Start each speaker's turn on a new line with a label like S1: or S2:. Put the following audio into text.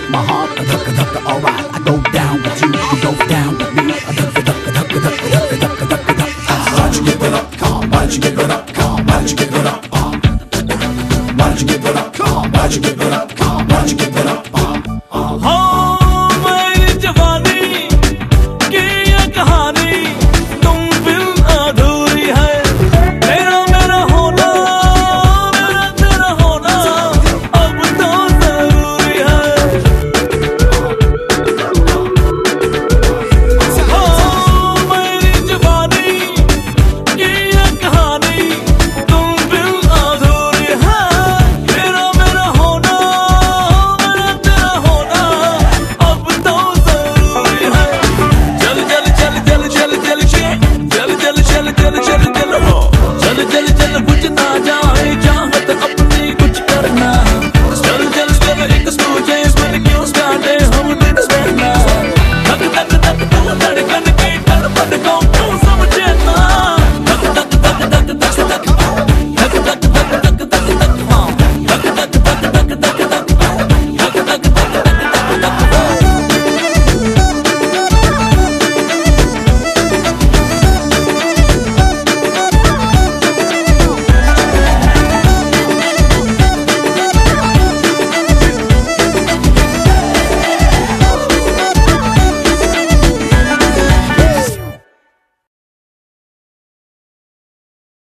S1: my heart, a duck, alright. I go down with you, you go down with me. A duck, why'd you give it up? Come on, why'd you give it up? Come on, why'd you give it up? Why'd you give it up? Come on, why'd you give it up?